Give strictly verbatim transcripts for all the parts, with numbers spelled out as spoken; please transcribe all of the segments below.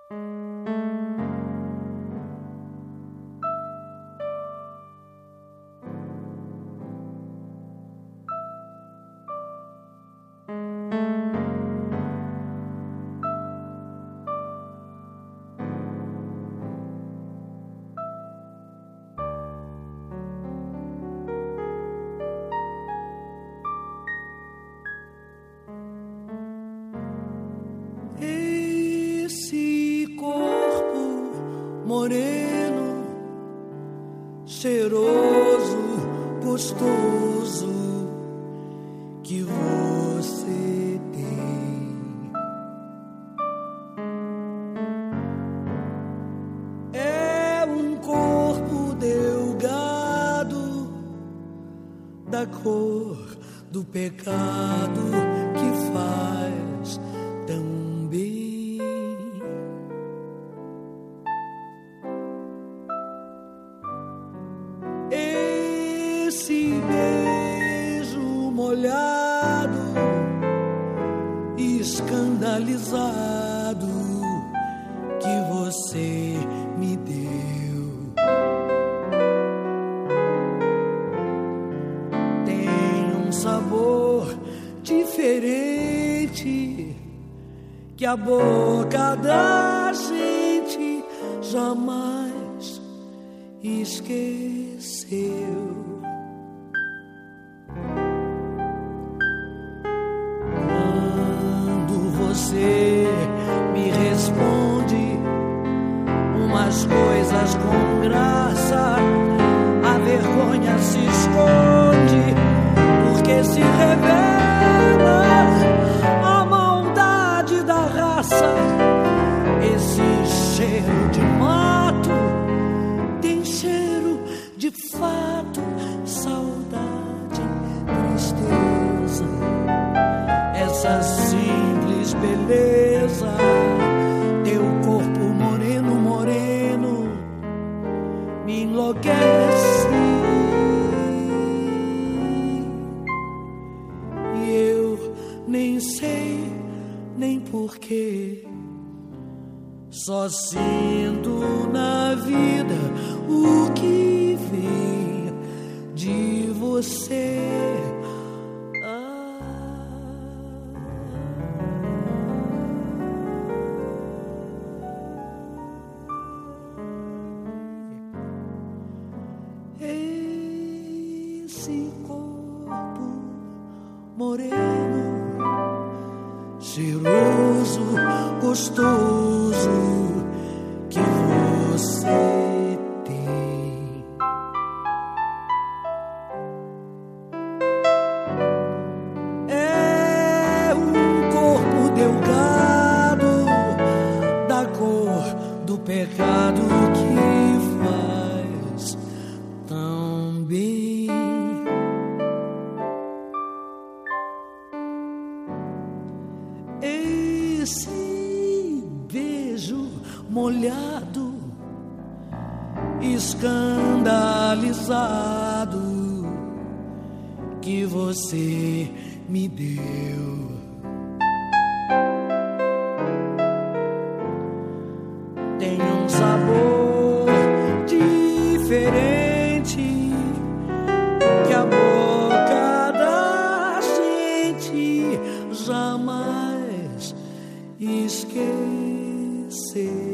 Moreno, cheiroso, gostoso que você tem. É um corpo delgado da cor do pecado que faz tão bem. Esse beijo molhado, escandalizado que você me deu, tem um sabor diferente que a boca da gente jamais esqueceu. Quando você me responde umas coisas com graça, a vergonha se esconde, porque se revela a maldade da raça. Esse cheiro de mato tem cheiro de fato, saudade, tristeza. Essa simples beleza, teu corpo moreno, moreno, me enlouquece. E eu nem sei nem porquê, só sinto na vida o que vem de você. Esse corpo moreno, cheiroso, gostoso que você tem. É um corpo delgado da cor do pecado que faz tão bem. Esse beijo molhado, escandalizado que você me deu, tem um sabor diferente que a boca da gente jamais esqueceu.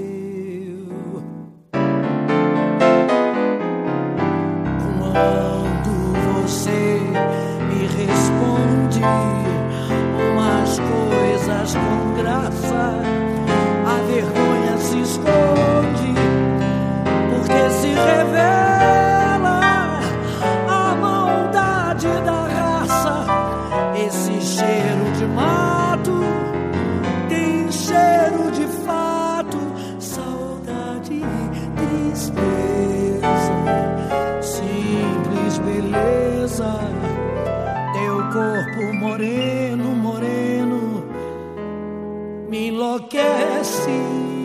Quando você me responde umas coisas com graça, a vergonha se esconde, porque se revela a maldade da raça. Esse cheiro de mato tem cheiro de fato, saudade e tristeza. Simples beleza, teu corpo moreno, moreno, me enlouquece.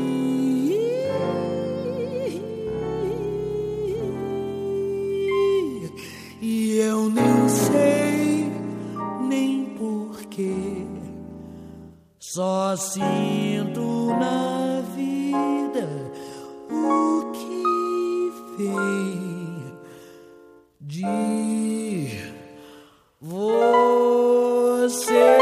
E eu nem sei nem porquê, só sinto na vida vida, o que vem de você.